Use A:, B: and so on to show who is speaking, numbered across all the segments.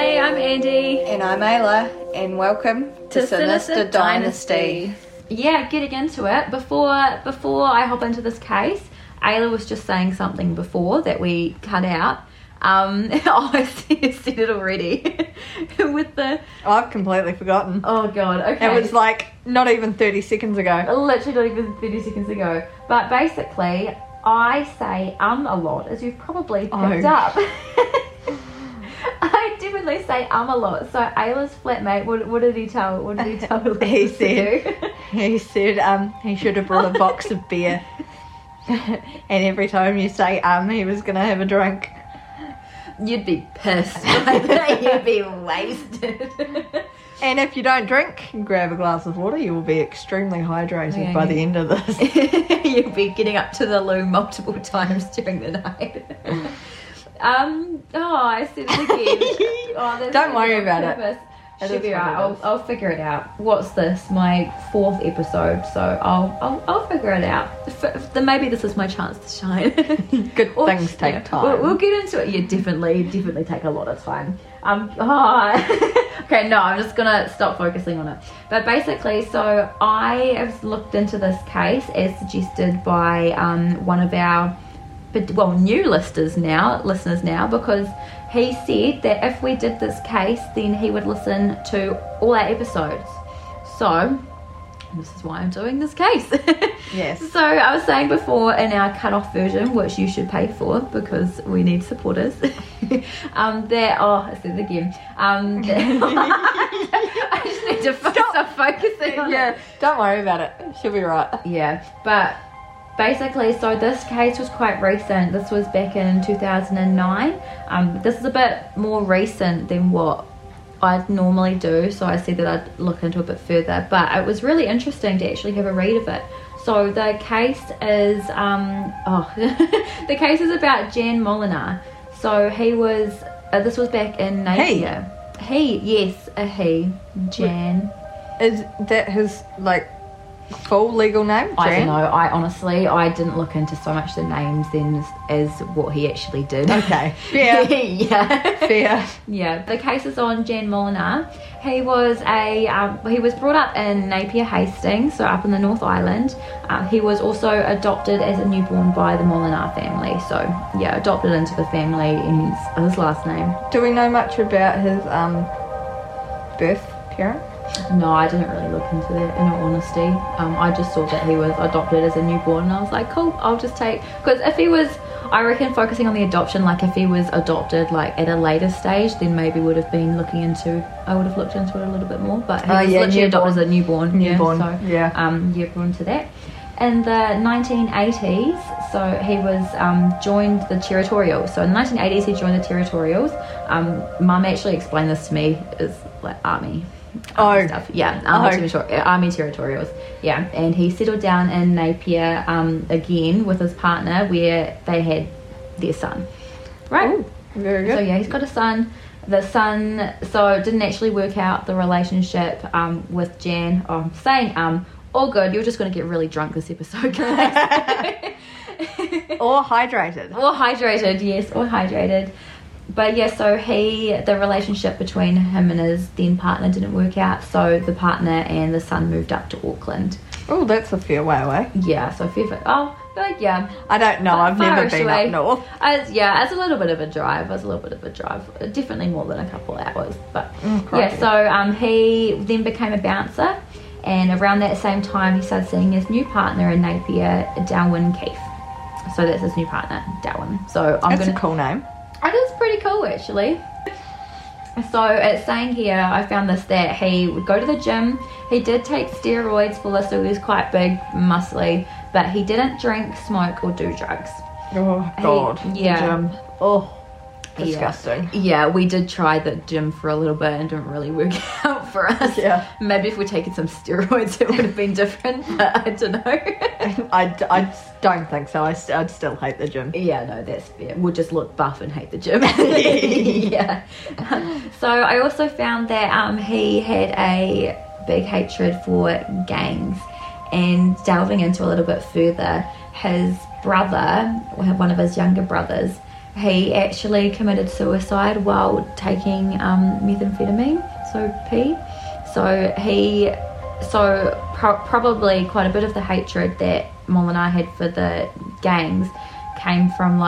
A: Hey, I'm Andy.
B: And I'm Ayla, and welcome to Sinister Dynasty.
A: Yeah, getting into it. Before I hop into this case, Ayla was just saying something before that we cut out. I said it already. With the...
B: I've completely forgotten.
A: Oh, God, okay.
B: It was like not even 30 seconds ago.
A: Literally not even 30 seconds ago. But basically, I say a lot, as you've probably picked up. I definitely say a lot. So Ayla's flatmate, what did he tell? What did he tell her?
B: He said he should have brought a box of beer. And every time you say he was going to have a drink.
A: You'd be pissed. You'd be wasted.
B: And if you don't drink and grab a glass of water, you will be extremely hydrated by the end of this.
A: You'll be getting up to the loo multiple times during the night. I said it again.
B: Don't worry about it.
A: Should be right. I'll figure it out. What's this? My 4th episode, so I'll figure it out. Then maybe this is my chance to shine.
B: Good things take time.
A: We'll get into it. You definitely take a lot of time. Okay, no, I'm just gonna stop focusing on it. But basically, so I have looked into this case as suggested by one of our new listeners now, because he said that if we did this case, then he would listen to all our episodes. So this is why I'm doing this case.
B: Yes.
A: So I was saying before, in our cut-off version, which you should pay for because we need supporters, I said it again. I just need to stop focusing on it.
B: Don't worry about it. She'll be right.
A: Yeah, but basically, so this case was quite recent. This was back in 2009. This is a bit more recent than what I'd normally do, so I said that I'd look into a bit further. But it was really interesting to actually have a read of it. So the case is, the case is about Jan Molnar. So he was, this was back in Napier. Jan.
B: Is that his, full legal name?
A: I don't know. I didn't look into so much the names then as what he actually did.
B: Okay. Yeah.
A: Yeah.
B: Fair.
A: Yeah. The case is on Jan Molnar. He was he was brought up in Napier Hastings, so up in the North Island. He was also adopted as a newborn by the Molnar family. So yeah, adopted into the family in his last name.
B: Do we know much about his birth parent?
A: No, I didn't really look into that, in all honesty. I just saw that he was adopted as a newborn, and I was like, cool, I'll just take... Because if he was, I reckon, focusing on the adoption, if he was adopted, at a later stage, then maybe I would have looked into it a little bit more. But he was literally adopted as a newborn. Born to that. In the 1980s, so he was joined the Territorials. So in the 1980s, he joined the Territorials. Mum actually explained this to me as, army stuff. Yeah, Army Territorials. Yeah, and he settled down in Napier again with his partner, where they had their son. Right.
B: Ooh, very good.
A: So yeah, he's got a son. The son, so it didn't actually work out the relationship with Jan. Oh, I'm saying all good. You're just going to get really drunk this episode, guys.
B: Or hydrated.
A: Yes, or hydrated. But yeah, so the relationship between him and his then partner didn't work out, so the partner and the son moved up to Auckland.
B: Oh, that's a fair way away.
A: Yeah, so yeah.
B: I don't know, I've never been up north.
A: It's a little bit of a drive. Definitely more than a couple hours. But so he then became a bouncer, and around that same time he started seeing his new partner in Napier, Darwin Keefe. So that's his new partner, Darwin. So
B: That's a cool name.
A: It is pretty cool, actually. So it's saying here, I found this, that he would go to the gym. He did take steroids for this, so he was quite big, muscly, but he didn't drink, smoke, or do drugs.
B: Oh, God.
A: The gym.
B: Oh, disgusting.
A: Yeah, we did try the gym for a little bit and didn't really work out for us.
B: Yeah.
A: Maybe if we'd taken some steroids, it would have been different, but I don't know.
B: I don't think so. I'd still hate the gym.
A: Yeah, no, that's fair. We'll just look buff and hate the gym. Yeah. So I also found that he had a big hatred for gangs, and delving into a little bit further, his brother, one of his younger brothers, he actually committed suicide while taking methamphetamine, so P. Probably quite a bit of the hatred that Molinar had for the gangs came from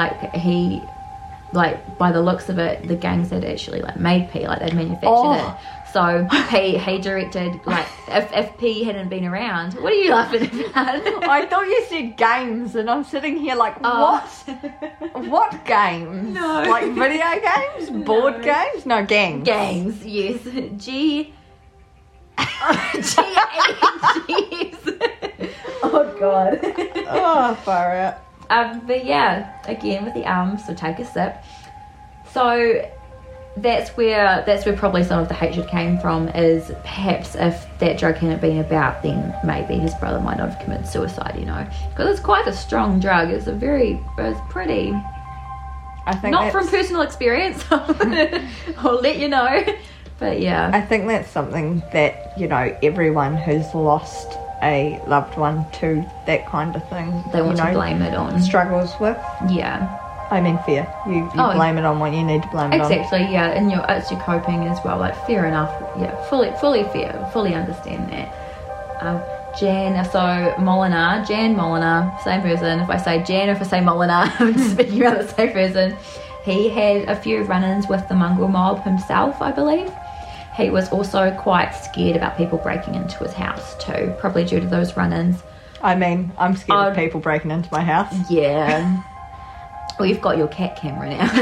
A: by the looks of it, the gangs had actually made P, they'd manufactured it. So he directed, if P hadn't been around. What are you laughing about?
B: I thought you said games, and I'm sitting here what? What games?
A: No.
B: Like video games? Board games? No, gangs.
A: Gangs, yes. G-A-G-S. Oh, God.
B: Oh, far out.
A: But yeah, again with the arms, so take a sip. So that's where probably some of the hatred came from, is perhaps if that drug hadn't been about, then maybe his brother might not have committed suicide, because it's quite a strong drug. It's pretty,
B: I think
A: not from personal experience, I'll let you know, but yeah.
B: I think that's something that, everyone who's lost a loved one to that kind of thing,
A: They want to blame it on.
B: struggles with.
A: Yeah.
B: I mean, fair. You blame it on what you need to blame it on.
A: Exactly, yeah, and it's your coping as well. Fair enough. Yeah, fully fair. Fully understand that. Jan Molinar, same person. If I say Jan, if I say Molinar, I'm just speaking about the same person. He had a few run-ins with the mongrel mob himself, I believe. He was also quite scared about people breaking into his house too, probably due to those run-ins.
B: I mean, I'm scared of people breaking into my house.
A: Yeah. Well, you've got your cat camera now.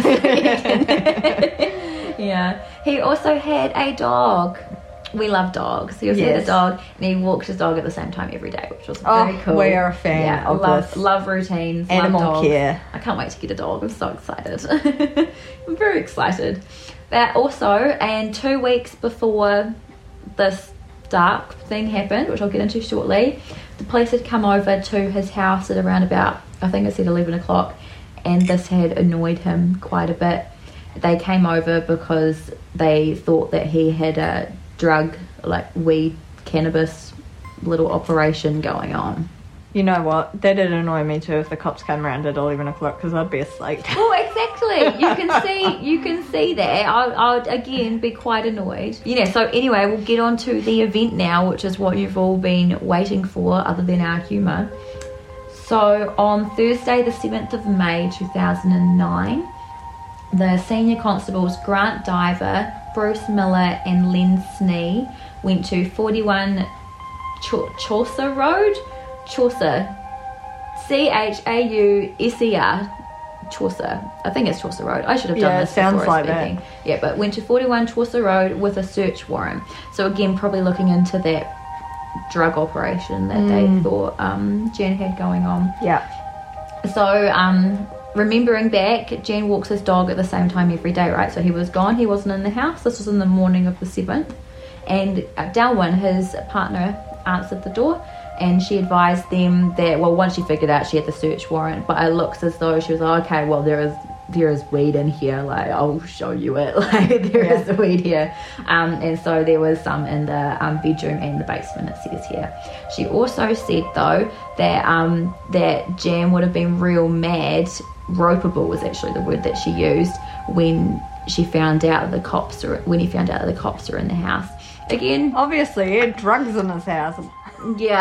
A: Yeah. He also had a dog. We love dogs. He also had a dog, and he walked his dog at the same time every day, which was very cool.
B: We are a fan of this.
A: Love routines.
B: Animal
A: love dogs.
B: care.
A: I can't wait to get a dog. I'm so excited. I'm very excited. But also, and 2 weeks before this dark thing happened, which I'll get into shortly, the police had come over to his house at around about, I think it said 11 o'clock, and this had annoyed him quite a bit. They came over because they thought that he had a drug, weed, cannabis little operation going on.
B: You know what? That'd annoy me too if the cops came around at 11 o'clock, because I'd be asleep.
A: Oh, exactly. You can see that. I'd again be quite annoyed. So anyway, we'll get on to the event now, which is what you've all been waiting for, other than our humour. So on Thursday, the 7th of May 2009, the senior constables Grant Diver, Bruce Miller and Len Snee went to 41 Chaucer Road. Chaucer. Chausser. Chaucer. I think it's Chaucer Road. I should have done this
B: sounds
A: before
B: like
A: speaking.
B: that.
A: Yeah, but went to 41 Chaucer Road with a search warrant. So again, probably looking into that drug operation that they thought Jan had going on.
B: Yeah.
A: So remembering back, Jan walks his dog at the same time every day, right? So he was gone, he wasn't in the house. This was in the morning of the 7th, and Dalwyn, his partner, answered the door, and she advised them that, well, once she figured out she had the search warrant, but it looks as though she was like, okay, well, there is weed in here, I'll show you it, there is weed here, and so there was some in the bedroom and the basement, it says here. She also said though that Jan would have been real mad, ropeable was actually the word that she used, when he found out that the cops are in the house. Again,
B: Obviously, he had drugs in his house.
A: yeah,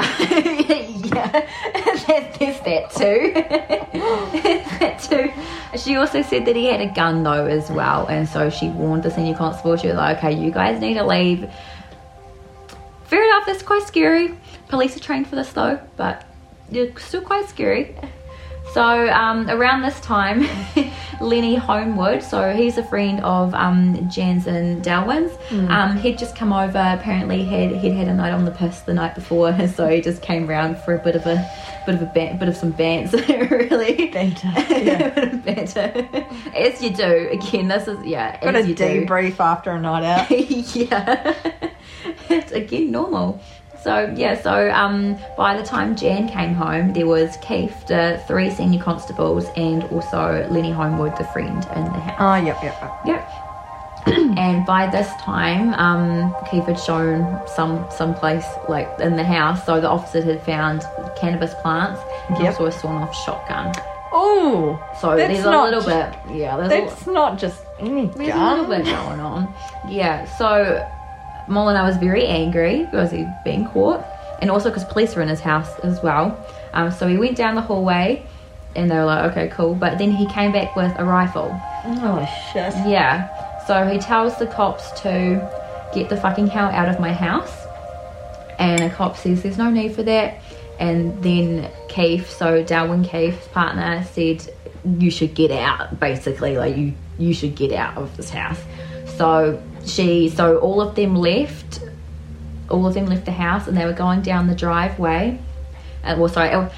A: there's that too. That too. She also said that he had a gun though as well, and so she warned the senior constable. She was like, okay, you guys need to leave. Fair enough, that's quite scary. Police are trained for this though, but you're still quite scary. So around this time, Lenny Homewood, so he's a friend of Jan's and Dalwyn's, he'd just come over. Apparently he'd had a night on the piss the night before, so he just came round for a bit of some banter, really.
B: Banter,
A: A bit of banter, as you do. Again, this is
B: Got a debrief after a night out.
A: Yeah, it's again normal. So by the time Jan came home, there was Keith, the 3 senior constables, and also Lenny Homewood, the friend, in the house.
B: Oh, yep.
A: Yep. And by this time, Keith had shown some place in the house. So the officers had found cannabis plants and also a sawn-off shotgun.
B: Oh,
A: So
B: That's
A: there's
B: not-
A: a little bit, yeah,
B: that's not just any
A: there's a
B: gun.
A: little bit going on. Yeah, so Molinar was very angry because he'd been caught, and also because police were in his house as well. So he went down the hallway, and they were like, okay, cool. But then he came back with a rifle.
B: Oh, shit.
A: Yeah. So he tells the cops to get the fucking hell out of my house. And a cop says there's no need for that. And then Keith, so Darwin Keith's partner, said you should get out, basically. Like, you should get out of this house. So all of them left the house, and they were going down the driveway. We'll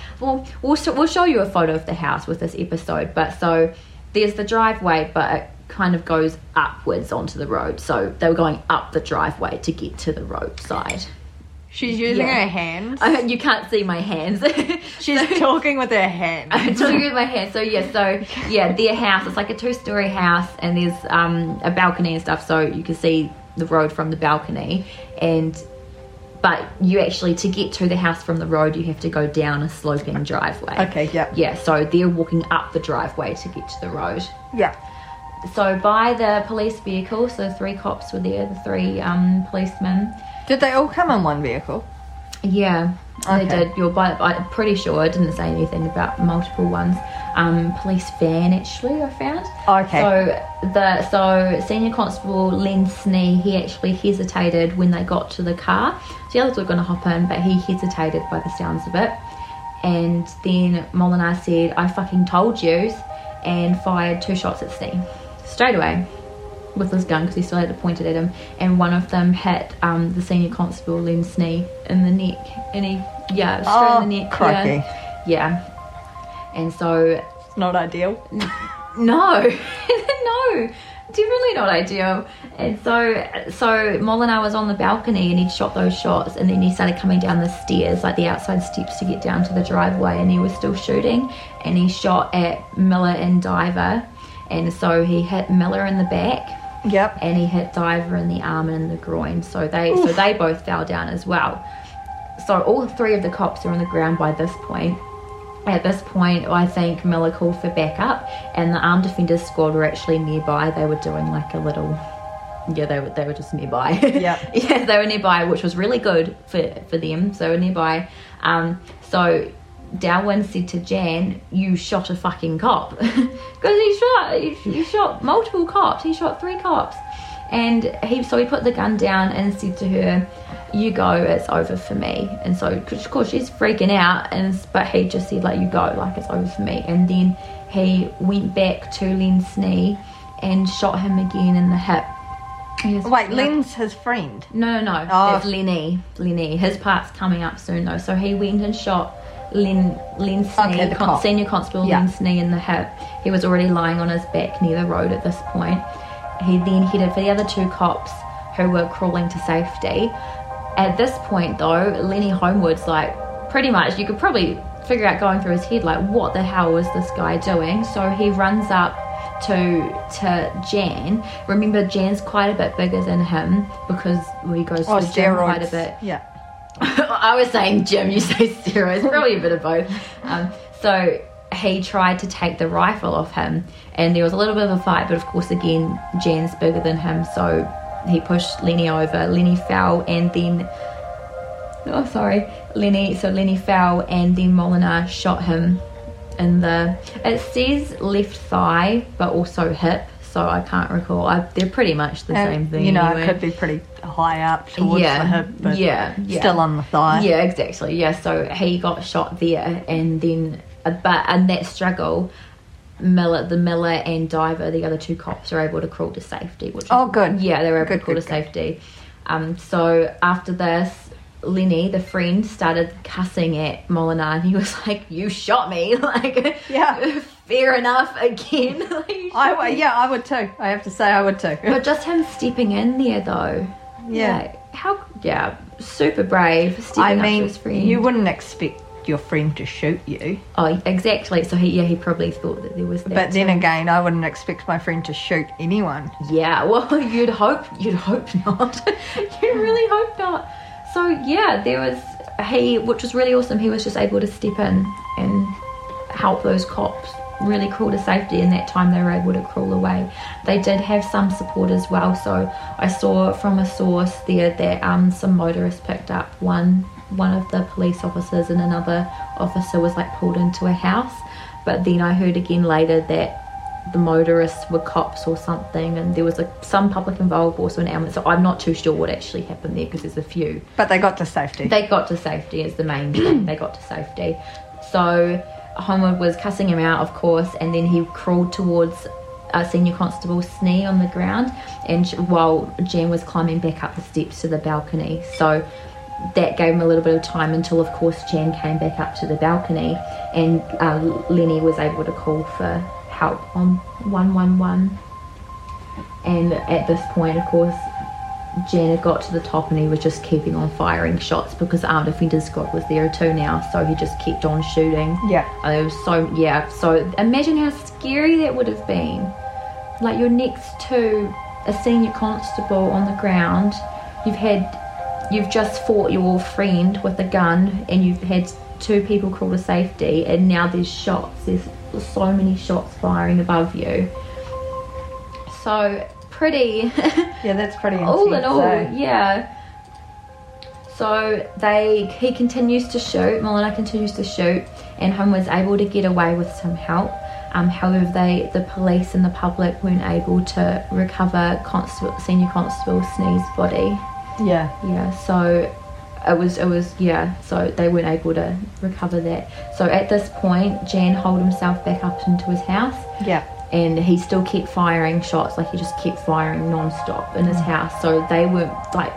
A: show you a photo of the house with this episode. But so there's the driveway, but it kind of goes upwards onto the road. So they were going up the driveway to get to the roadside.
B: She's using
A: Yeah.
B: her hands.
A: You can't see my hands.
B: She's talking with her hands.
A: I'm talking with my hands. So their house, it's like a 2-story house, and there's a balcony and stuff, so you can see the road from the balcony. But you actually, to get to the house from the road, you have to go down a sloping driveway.
B: Okay, yeah.
A: Yeah, so they're walking up the driveway to get to the road.
B: Yeah.
A: So by the police vehicle, so 3 cops were there, the 3 policemen.
B: Did they all come in one vehicle?
A: Yeah,
B: Okay.
A: they did. I'm pretty sure it didn't say anything about multiple ones. Police van, actually, I found.
B: Okay.
A: So Senior Constable Len Snee, he actually hesitated when they got to the car. So the others were going to hop in, but he hesitated by the sounds of it. And then Molinar said, I fucking told you, and fired 2 shots at Snee straight away with his gun, because he still had it pointed at him, and one of them hit the Senior Constable Len Snee in the neck, and straight in the neck.
B: crikey.
A: Yeah. And so
B: It's not ideal.
A: no, no, definitely not ideal. And so Molinar was on the balcony, and he'd shot those shots, and then he started coming down the stairs, like the outside steps, to get down to the driveway, and he was still shooting, and he shot at Miller and Diver, and so he hit Miller in the back,
B: Yep.
A: and he hit Diver in the arm and in the groin, so they both fell down as well. So all 3 of the cops are on the ground by this point. At this point, I think Miller called for backup, and the armed defenders squad were actually nearby. They were doing like a little, they were just nearby.
B: Yep.
A: Yeah, they were nearby, which was really good for them. So they were nearby. So Darwin said to Jan, "You shot a fucking cop," because he shot multiple cops. He shot 3 cops, and he put the gun down and said to her, "You go, it's over for me." And so, of course, she's freaking out, but he just said, like, "You go, like, it's over for me." And then he went back to Len Snee and shot him again in the hip.
B: Wait, Len's his friend.
A: No.
B: Oh.
A: It's Lenny. His part's coming up soon, though. So he went and shot Len Snee,
B: Okay, the cop.
A: Senior Constable
B: Yeah.
A: Len Snee, in the hip. He was already lying on his back near the road at this point. He then headed for the other 2 cops who were crawling to safety. At this point, though, Lenny Homewood's like, pretty much, you could probably figure out going through his head, like, what the hell was this guy doing? So he runs up to Jan. Remember, Jan's quite a bit bigger than him, because he goes to the gym quite a bit.
B: Yeah.
A: I was saying gym, you say steroids, probably a bit of both. So he tried to take the rifle off him, and there was a little bit of a fight, but of course, again, Jan's bigger than him, so he pushed Lenny over. Lenny fell, and then Lenny fell, and then Molinar shot him in the, it says left thigh, but also hip, so I can't recall. They're pretty much the same thing.
B: You know,
A: anyway.
B: it could be pretty high up towards the hip, but still on the thigh.
A: Yeah, exactly. Yeah, so he got shot there, and then, but in that struggle, the Miller and Diver, the other 2 cops, are able to crawl to safety. Which
B: Good.
A: Yeah, they were able
B: Good,
A: to crawl
B: good,
A: to safety. So after this, Lenny, the friend, started cussing at Molinar, and he was like, "You shot me!" Like,
B: Yeah.
A: fair enough. Again, like, you shot me.
B: I would too. I have to say, I would too.
A: But just him stepping in there, though.
B: Yeah.
A: Super brave. Stepping up to his friend.
B: You wouldn't expect your friend to shoot you.
A: Oh, exactly. So he probably thought that there was that.
B: But then
A: too.
B: again, I wouldn't expect my friend to shoot anyone.
A: Yeah, well, you'd hope not. You really hope not. So yeah, there was which was really awesome. He was just able to step in and help those cops really crawl to safety. In that time they were able to crawl away. They did have some support as well, so I saw from a source there that some motorists picked up one of the police officers, and another officer was like pulled into a house. But then I heard again later that the motorists were cops or something, and there was some public involved, also an ambulance. So I'm not too sure what actually happened there, because there's a few.
B: But they got to safety.
A: They got to safety is the main thing. They got to safety. So Homewood was cussing him out, of course, and then he crawled towards Senior Constable Snee on the ground, and while Jan was climbing back up the steps to the balcony. So that gave him a little bit of time until, of course, Jan came back up to the balcony, and Lenny was able to call for help on 111. And at this point, of course, Jan had got to the top, and he was just keeping on firing shots, because the armed defender squad was there too now, so he just kept on shooting. It was so imagine how scary that would have been. Like, you're next to a senior constable on the ground, you've just fought your friend with a gun, and you've had 2 people crawl to safety, and now there's so many shots firing above you. So pretty
B: yeah, that's pretty intense.
A: All in all, yeah. So he continues to shoot, Molina continues to shoot, and Home was able to get away with some help. However, the police and the public weren't able to recover Senior Constable Snee's body. Yeah, so it was so they weren't able to recover that. So at this point, Jan holed himself back up into his house. And he still kept firing shots, like he just kept firing non-stop in his house. So they weren't like,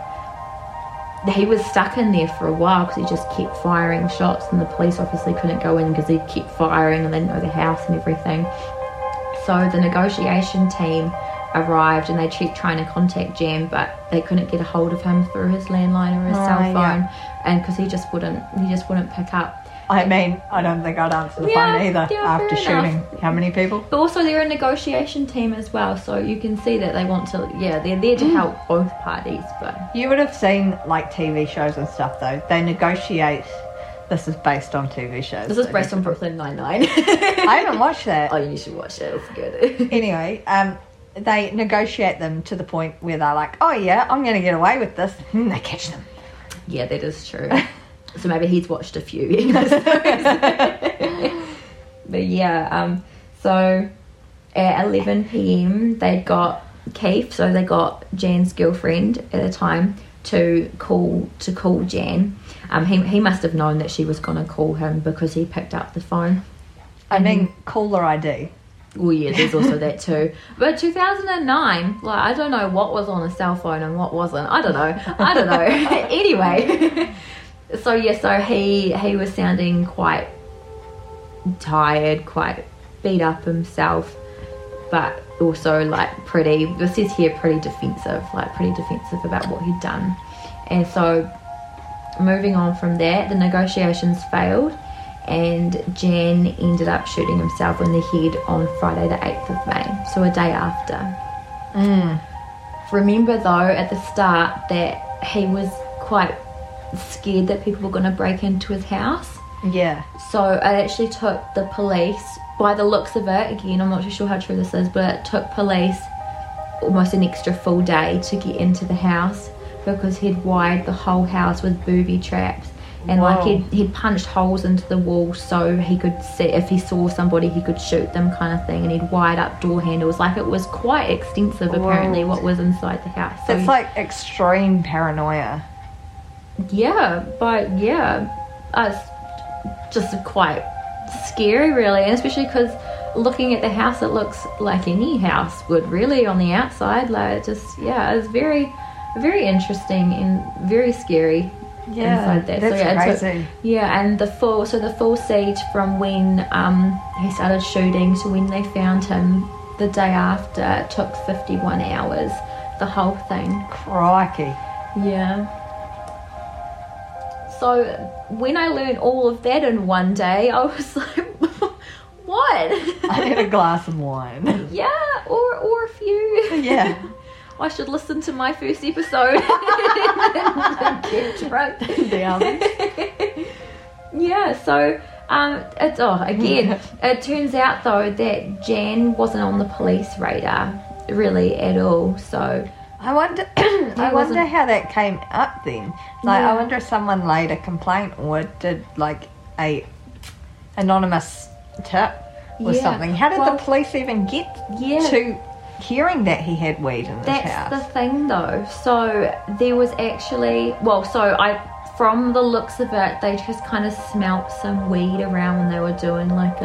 A: he was stuck in there for a while because he just kept firing shots, and the police obviously couldn't go in because he kept firing and they didn't know the house and everything. So the negotiation team arrived, and they kept trying to contact Jan, but they couldn't get a hold of him through his landline or his cell phone, and because he just wouldn't pick up.
B: I mean, I don't think I'd answer the phone either after shooting how many people.
A: But also they're a negotiation team as well, so you can see that they want to, they're there to help both parties. But
B: you would have seen like TV shows and stuff though. They negotiate. This is based on TV shows.
A: This is based on Brooklyn Nine-Nine.
B: I haven't watched that.
A: Oh, you should watch it. It's good.
B: Anyway, they negotiate them to the point where they're like, oh yeah, I'm going to get away with this. And they catch them.
A: Yeah, that is true. So maybe he's watched a few. But yeah, so at 11 p.m. they'd got Keith, so they got Jan's girlfriend at the time to call Jan. He must have known that she was going to call him because he picked up the phone.
B: I mean, caller ID.
A: Well, yeah, there's also that too. But 2009, like, I don't know what was on a cell phone and what wasn't. I don't know. Anyway, so he was sounding quite tired, quite beat up himself, but also like it says here pretty defensive about what he'd done. And so moving on from that, the negotiations failed, and Jan ended up shooting himself in the head on Friday the 8th of May, so a day after. Remember though at the start that he was quite scared that people were going to break into his house.
B: Yeah.
A: So it actually took the police, by the looks of it, again I'm not too sure how true this is, but it took police almost an extra full day to get into the house because he'd wired the whole house with booby traps. And like he'd punched holes into the wall so he could see if he saw somebody he could shoot them, kind of thing. And he'd wired up door handles. Like, it was quite extensive apparently what was inside the house. So
B: it's like extreme paranoia.
A: Yeah, but it's just quite scary really, and especially because looking at the house it looks like any house would really on the outside. Like, it just it's very, very interesting and very scary. Inside that.
B: That's crazy.
A: And the full siege from when he started shooting to when they found him the day after took 51 hours, the whole thing.
B: Crikey.
A: Yeah. So when I learned all of that in one day, I was like, what?
B: I need a glass of wine.
A: Yeah, or a few.
B: Yeah.
A: I should listen to my first episode and get drunk down. Yeah, so It turns out though that Jan wasn't on the police radar really at all. So
B: I wonder. I wonder how that came up then. Like, I wonder if someone laid a complaint or did like a anonymous tip or something. How did the police even get to hearing that he had weed in his house?
A: That's the thing though. So there was actually, from the looks of it, they just kind of smelt some weed around when they were doing like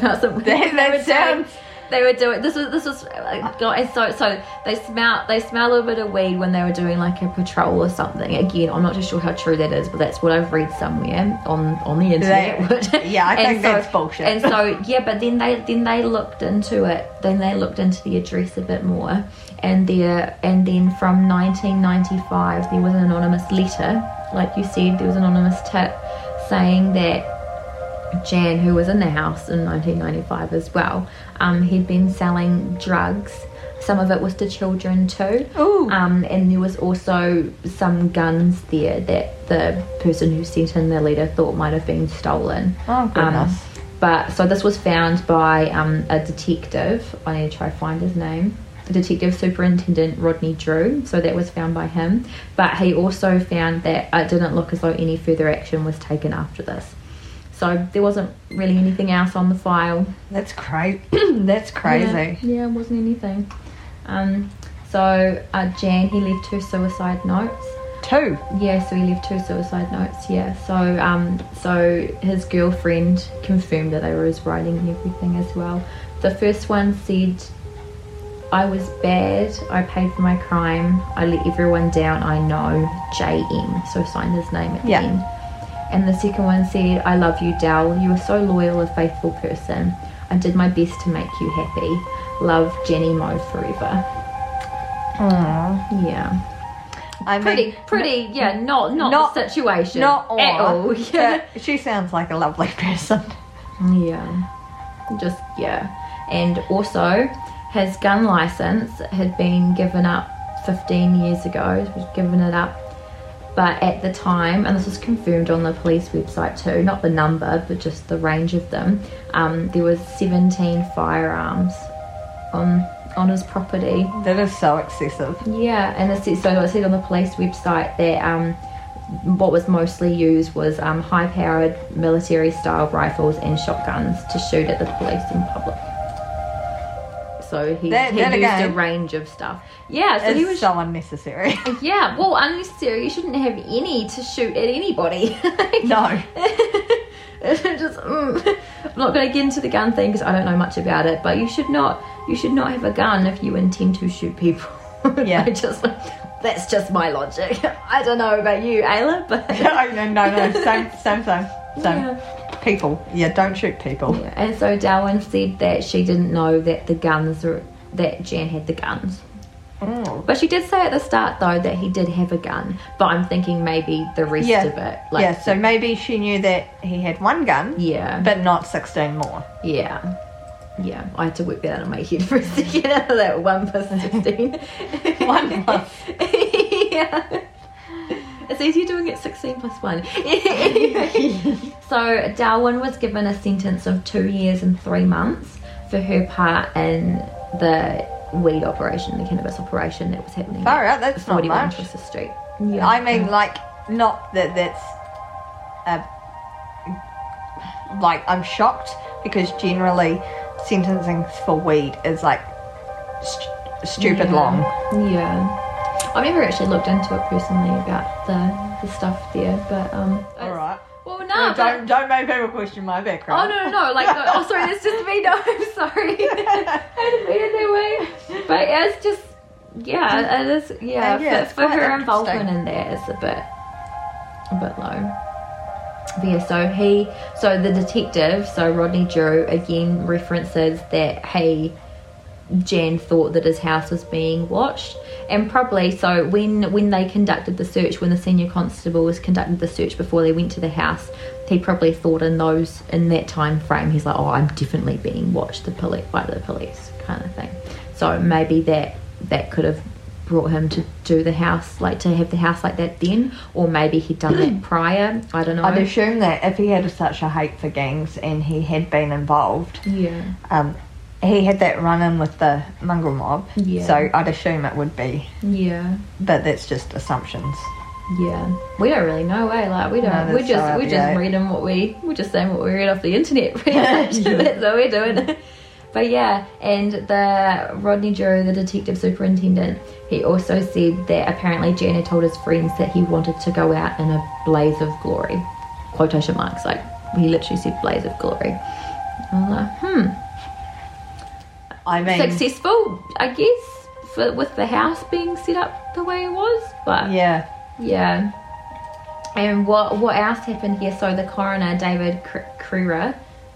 A: they were doing this was so they smell a little bit of weed when they were doing like a patrol or something. Again, I'm not too sure how true that is, but that's what I've read somewhere on the internet.
B: I think that's bullshit.
A: And so but then they looked into it. Then they looked into the address a bit more, and then from 1995 there was an anonymous letter, like you said, there was an anonymous tip saying that Jan, who was in the house in 1995 as well, he'd been selling drugs. Some of it was to children too. And there was also some guns there that the person who sent in the letter thought might have been stolen.
B: Oh, goodness.
A: But so this was found by a detective. I need to try to find his name. Detective Superintendent Rodney Drew. So that was found by him. But he also found that it didn't look as though any further action was taken after this. So there wasn't really anything else on the file.
B: That's crazy. That's crazy.
A: Yeah, it wasn't anything. So Jan, he left 2 suicide notes.
B: 2?
A: Yeah, so he left 2 suicide notes, yeah. So his girlfriend confirmed that they were his writing and everything as well. The first one said, "I was bad, I paid for my crime, I let everyone down I know, JM." So signed his name at the end. And the second one said, "I love you, Dal. You are so loyal, a faithful person. I did my best to make you happy. Love, Jenny Mo forever."
B: Aww.
A: Yeah.
B: I mean,
A: pretty, not the situation.
B: Not
A: at all. Yeah.
B: She sounds like a lovely person.
A: Yeah. And also, his gun license had been given up 15 years ago. He was given it up. But at the time, and this was confirmed on the police website too, not the number, but just the range of them, there was 17 firearms on his property.
B: That is so excessive.
A: Yeah, and it said on the police website that what was mostly used was high-powered military-style rifles and shotguns to shoot at the police in public. So he used a range of stuff. Yeah, so he was
B: so unnecessary.
A: Yeah, well, unnecessary. You shouldn't have any to shoot at anybody.
B: No.
A: I'm not going to get into the gun thing because I don't know much about it. But you should not have a gun if you intend to shoot people.
B: Yeah.
A: That's just my logic. I don't know about you, Ayla, but
B: no, same.
A: Yeah.
B: People, don't shoot people.
A: Yeah. And so Darwin said that she didn't know that that Jan had the guns.
B: Oh.
A: But she did say at the start though that he did have a gun. But I'm thinking maybe the rest of it.
B: So maybe she knew that he had 1 gun.
A: Yeah.
B: But not 16 more.
A: Yeah. Yeah, I had to work that out in my head for a second. Out of that 1 plus 16.
B: 1 plus.
A: Yeah. It's easier doing it 16 plus 1. So Darwin was given a sentence of 2 years and 3 months for her part in the weed operation, the cannabis operation that was happening.
B: Far out, that's not much.
A: Trusser Street. Yeah.
B: I mean, not that that's... I'm shocked because generally sentencing for weed is stupid long.
A: Yeah. I've never actually looked into it personally about the stuff there, but
B: all right.
A: Well, no.
B: Don't make people question my background.
A: Oh no. Sorry, that's just me. No, I'm sorry. I didn't mean it that way. But it's just, it is. Yeah, for her involvement in there is a bit low. But yeah, so the detective, Rodney Drew, again references that Jan thought that his house was being watched, and probably so when they conducted the search, when the senior constable was conducting the search before they went to the house, he probably thought in that time frame, he's like, oh, I'm definitely being watched by the police kind of thing. So maybe that could have brought him to do the house, like to have the house like that then, or maybe he'd done that prior. I don't know.
B: I'd assume that if he had such a hate for gangs and he had been involved, he had that run-in with the mongrel mob, so I'd assume it would be.
A: Yeah.
B: But that's just assumptions.
A: Yeah. We don't really know, like we don't.
B: No,
A: we're just reading we're just saying what we read off the internet pretty much. That's what we're doing. But yeah, and the Rodney Drew, the detective superintendent, he also said that apparently Jan had told his friends that he wanted to go out in a blaze of glory. Quotation marks, like he literally said blaze of glory. I'm like,
B: I mean,
A: successful, I guess, with the house being set up the way it was, but yeah. And what else happened here? So the coroner, David Crerar,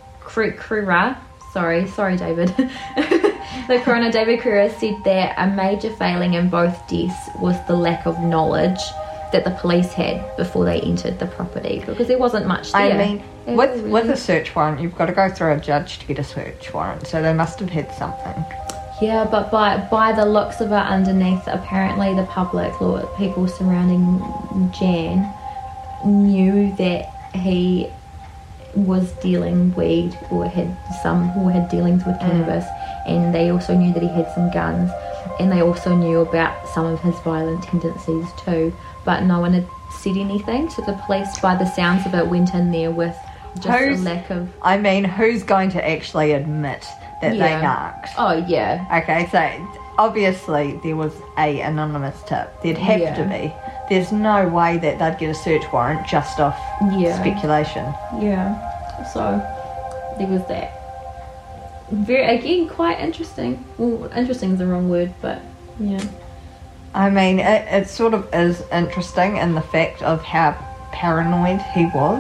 A: sorry, David. The coroner, David Crerar, said that a major failing in both deaths was the lack of knowledge that the police had before they entered the property, because there wasn't much there.
B: I mean, with a search warrant, you've got to go through a judge to get a search warrant, so they must have had something.
A: Yeah, but by the looks of it underneath, apparently the public, or people surrounding Jan, knew that he was dealing weed or had dealings with cannabis, and they also knew that he had some guns, and they also knew about some of his violent tendencies too, but no one had said anything, so the police, by the sounds of it, went in there with just a lack of...
B: I mean, who's going to actually admit that they narked?
A: Oh, yeah.
B: Okay, so obviously there was a anonymous tip. There'd have to be. There's no way that they'd get a search warrant just off speculation.
A: Yeah. So there was that. Again, quite interesting. Well, interesting is the wrong word, but yeah.
B: I mean, it sort of is interesting in the fact of how paranoid he was.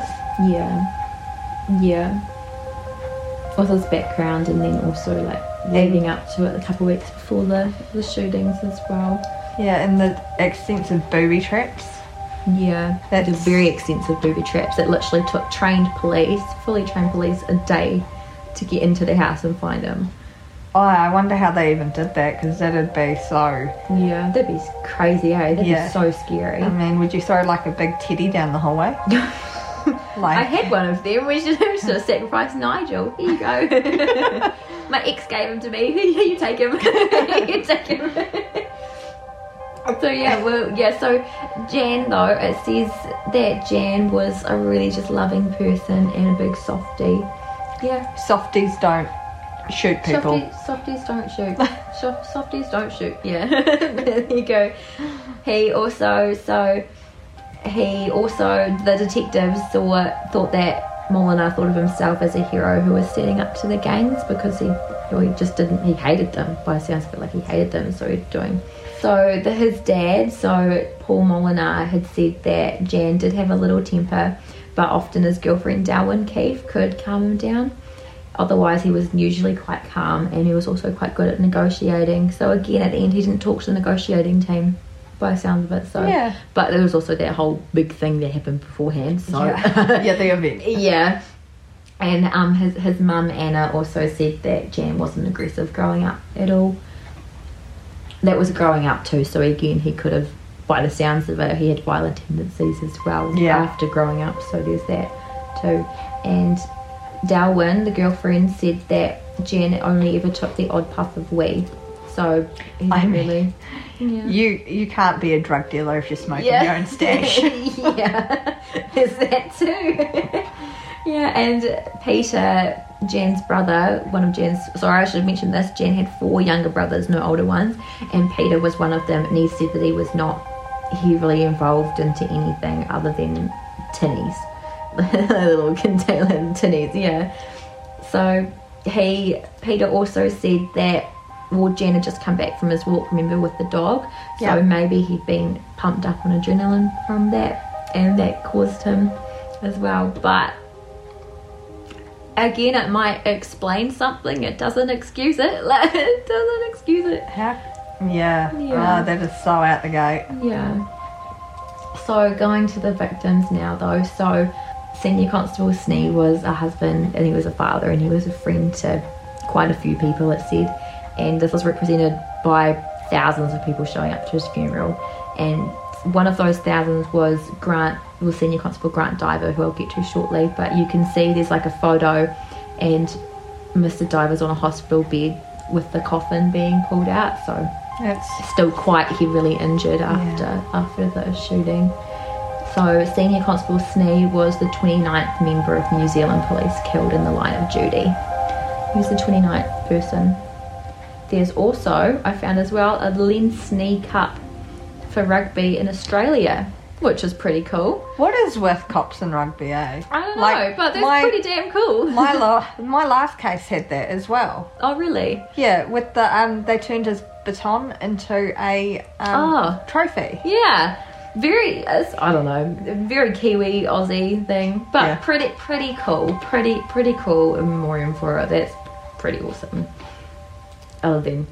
A: Yeah. With his background, and then also like leading up to it a couple of weeks before the shootings as well.
B: Yeah, and the extensive booby traps.
A: Yeah, the very extensive booby traps that literally took fully trained police, a day to get into the house and find him.
B: Oh, I wonder how they even did that, because that'd be so...
A: Yeah, that'd be crazy, eh? That'd be so scary.
B: I mean, would you throw like a big teddy down the hallway?
A: Like, I had one of them. We should have sacrificed Nigel. Here you go. My ex gave him to me. You take him. You take him. So Jan, though, it says that Jan was a really just loving person and a big softie. Yeah.
B: Softies don't shoot people.
A: Softies don't shoot. Softies don't shoot. Yeah. There you go. The detectives thought that Molina thought of himself as a hero who was standing up to the gangs, because he hated them, by the sounds of it, like he hated them, so he's doing. So his dad, Paul Molina, had said that Jan did have a little temper, but often his girlfriend Darwin Keefe could calm him down. Otherwise, he was usually quite calm, and he was also quite good at negotiating. So again, at the end, he didn't talk to the negotiating team, by the sound of it. So yeah. But there was also that whole big thing that happened beforehand. So
B: the event.
A: Yeah. And his mum Anna also said that Jan wasn't aggressive growing up at all. That was growing up too. So again, he could have, by the sounds of it, he had violent tendencies as well after growing up. So there's that too. And Darwin, the girlfriend, said that Jan only ever took the odd puff of weed. So he didn't really... Yeah.
B: You can't be a drug dealer if you're smoking your own stash.
A: Yeah, there's that too. Yeah, and Peter, Jan's brother, I should have mentioned this, Jan had 4 younger brothers, no older ones, and Peter was one of them, and he said that he was not heavily involved into anything other than tinnies. Little container tinnies, yeah. So Peter also said that Jan had just come back from his walk, remember, with the dog. So maybe he'd been pumped up on adrenaline from that, and that caused him as well. But again, it might explain something. It doesn't excuse it. It doesn't excuse it.
B: Yeah. Oh, that is so out the gate.
A: Yeah. So going to the victims now, though. So Senior Constable Snee was a husband, and he was a father, and he was a friend to quite a few people, it said. And this was represented by thousands of people showing up to his funeral, and one of those thousands was Senior Constable Grant Diver, who I'll get to shortly. But you can see there's like a photo, and Mr. Diver's on a hospital bed with the coffin being pulled out, so it's still quite heavily injured after the shooting. So Senior Constable Snee was the 29th member of New Zealand Police killed in the line of duty. He was the 29th person. There's also, I found as well, a Len Snee Cup for rugby in Australia, which is pretty cool. What
B: is with cops and rugby, eh?
A: I don't know, but that's pretty damn cool.
B: my last case had that as well.
A: Oh, really?
B: Yeah, with the they turned his baton into a trophy.
A: Yeah. I don't know, very Kiwi, Aussie thing, but pretty cool. Pretty cool memoriam for it. That's pretty awesome. Other than,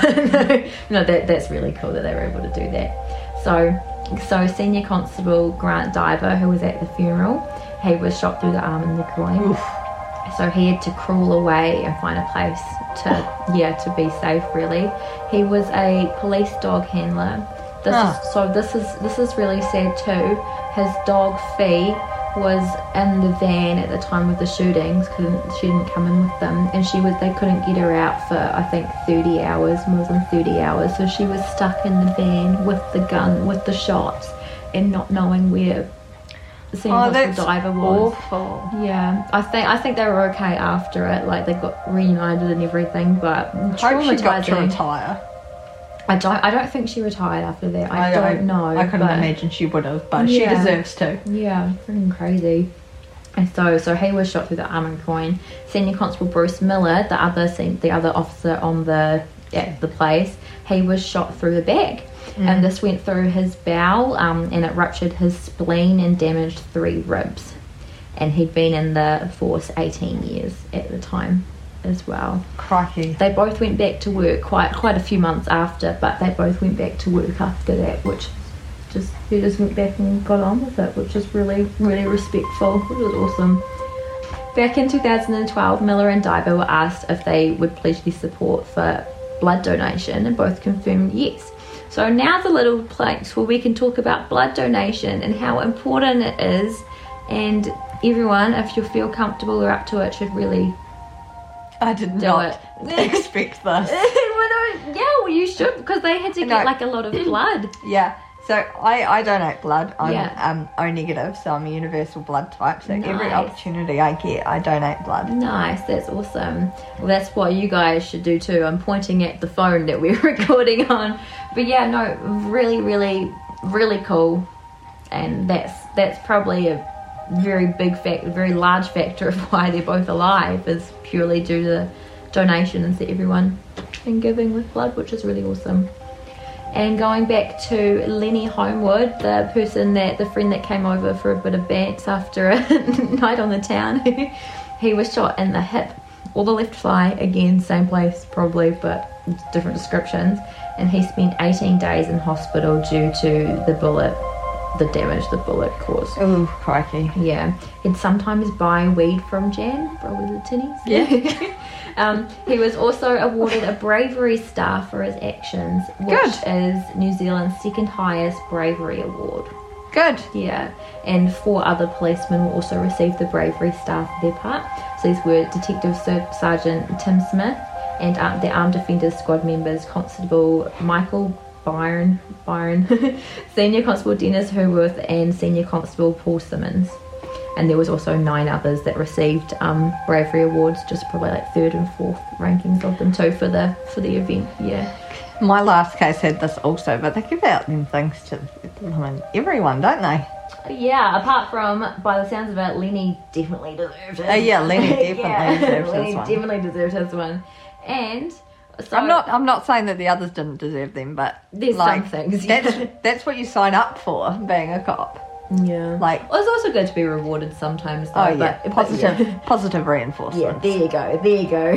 A: that's really cool that they were able to do that. So Senior Constable Grant Diver, who was at the funeral, he was shot through the arm and the groin. Oof. So he had to crawl away and find a place to be safe, really. He was a police dog handler. This is really sad too. His dog Fee was in the van at the time of the shootings. She didn't come in with them, and they couldn't get her out for I think 30 hours, more than 30 hours. So she was stuck in the van with the gun, with the shots, and not knowing where the diver was.
B: Awful.
A: Yeah, I think they were okay after it. Like they got reunited and everything, but
B: I hope she got to retire.
A: I don't think she retired after that. I don't know.
B: I couldn't imagine she would have, but she deserves to.
A: Yeah, freaking crazy. And so he was shot through the arm and groin. Senior Constable Bruce Miller, the other officer on the place, he was shot through the back, and this went through his bowel, and it ruptured his spleen and damaged 3 ribs. And he'd been in the force 18 years at the time as well.
B: Crikey.
A: They both went back to work quite a few months after, but they both went back to work after that, which he just went back and got on with it, which is really, really respectful, which was awesome. Back in 2012, Miller and Diver were asked if they would pledge their support for blood donation, and both confirmed yes. So now's a little place where we can talk about blood donation and how important it is, and everyone, if you feel comfortable or up to it, should really
B: I did not expect this.
A: Well, you should, because they had to get like a lot of blood.
B: Yeah, so I donate blood. I'm O negative, so I'm a universal blood type. So every opportunity I get, I donate blood.
A: Nice, that's awesome. Well, that's what you guys should do too. I'm pointing at the phone that we're recording on. But yeah, no, really, really, really cool. And that's probably a very large factor of why they're both alive, is purely due to the donations that everyone been giving with blood, which is really awesome. And going back to Lenny Homewood, the friend that came over for a bit of bants after a night on the town, he was shot in the hip or the left thigh, again same place probably, but different descriptions, and he spent 18 days in hospital due to the damage the bullet caused.
B: Oh, crikey.
A: Yeah. He'd sometimes buy weed from Jan, probably the tinnies. Yeah. He was also awarded a Bravery Star for his actions, which is New Zealand's second highest bravery award.
B: Good.
A: Yeah. And 4 other policemen will also receive the Bravery Star for their part. So these were Detective Sergeant Tim Smith and the Armed Defenders Squad members, Constable Michael Byron, Senior Constable Dennis Hurworth, and Senior Constable Paul Simmons. And there was also 9 others that received bravery awards, just probably like 3rd and 4th rankings of them too for the event. Yeah.
B: My last case had this also, but they give out them things to everyone, don't they?
A: Yeah, apart from, by the sounds of it, Lenny definitely deserved it.
B: Yeah, Lenny definitely deserved
A: Lenny
B: his one.
A: Definitely deserved his one. And so
B: I'm not saying that the others didn't deserve them, but
A: there's some things.
B: That's what you sign up for, being a cop.
A: Yeah.
B: Like,
A: well, it's also good to be rewarded sometimes though.
B: Oh yeah, positive reinforcement.
A: Yeah, there you go.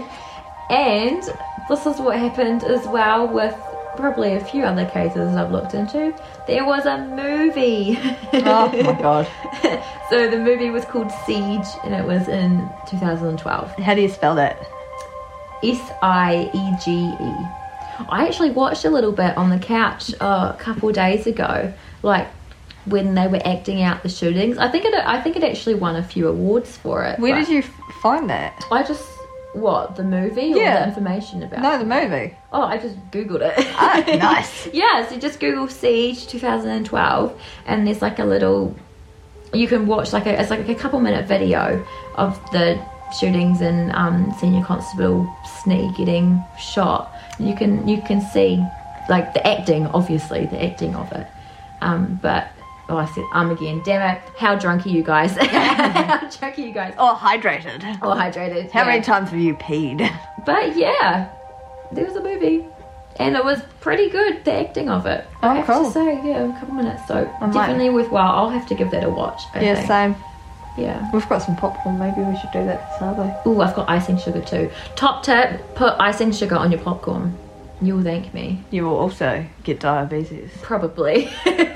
A: And this is what happened as well with probably a few other cases I've looked into. There was a movie.
B: Oh my god.
A: So the movie was called Siege, and it was in 2012.
B: How do you spell that?
A: Siege. I actually watched a little bit on the couch a couple of days ago, like when they were acting out the shootings. I think it actually won a few awards for it.
B: Where did you find that?
A: I just the movie or the information about
B: No,
A: it?
B: the movie.
A: Oh, I just googled it.
B: Ah, nice.
A: Yeah, so just Google Siege 2012, and there's like a little. You can watch it's like a couple minute video of the shootings and Senior Constable Snee getting shot. You can see like the acting, obviously the acting of it. But I said again. Damn it! How drunk are you guys? How drunk are you guys?
B: Or hydrated.
A: Or hydrated.
B: How many times have you peed?
A: But yeah, there was a movie, and it was pretty good. The acting of it.
B: Oh,
A: I have
B: cool.
A: to say, yeah, a couple minutes. So
B: I might-
A: definitely worthwhile. I'll have to give that a watch. I
B: Yeah,
A: think.
B: same.
A: Yeah.
B: We've got some popcorn. Maybe we should do that for Sabo.
A: Ooh, I've got icing sugar too. Top tip: put icing sugar on your popcorn. You'll thank me.
B: You will also get diabetes.
A: Probably.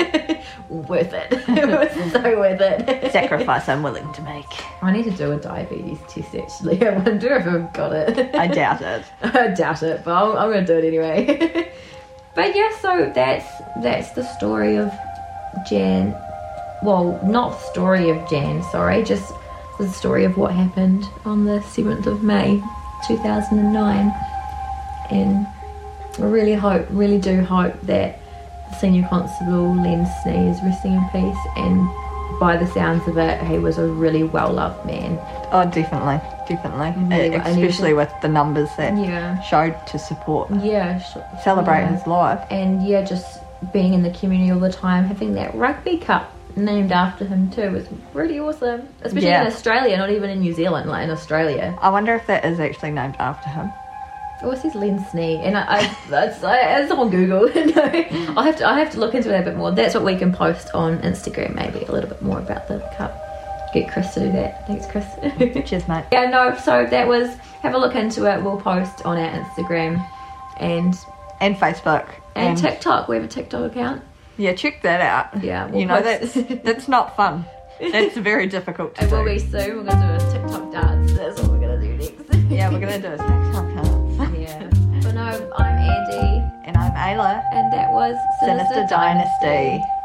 A: Worth it. It was so worth it.
B: Sacrifice I'm willing to make.
A: I need to do a diabetes test actually. I wonder if I've got it.
B: I doubt it.
A: I doubt it, but I'm going to do it anyway. But yeah, so that's the story of Jan. Well, not the story of Jan, sorry, just the story of what happened on the 7th of May 2009. And I really do hope that the Senior Constable Len Snee is resting in peace, and by the sounds of it, he was a really well-loved man.
B: Oh, definitely.
A: Really,
B: Especially with the numbers that
A: Yeah.
B: showed to support.
A: Yeah.
B: Celebrate
A: yeah.
B: his life.
A: And yeah, just being in the community all the time, having that rugby cup named after him too was really awesome. Especially
B: Yeah.
A: in Australia, not even in New Zealand, like in Australia.
B: I wonder if that is actually named after him.
A: Oh, it says Len Snee, and it's on Google. No, I have to look into it a bit more. That's what we can post on Instagram, maybe a little bit more about the cup. Get Chris to do that. Thanks, Chris.
B: Cheers, mate.
A: Yeah, no. So that was. Have a look into it. We'll post on our Instagram and
B: Facebook.
A: TikTok. We have a TikTok account.
B: Yeah, check that out.
A: Yeah, we'll
B: you know,
A: post-
B: that's not fun. That's very difficult to
A: It
B: do.
A: will be soon. We're gonna do a TikTok dance. That's what we're gonna do next.
B: Yeah, we're going to do a TikTok dance.
A: Yeah. But no, I'm Andy,
B: And I'm Ayla.
A: and that was
B: Sinister Dynasty.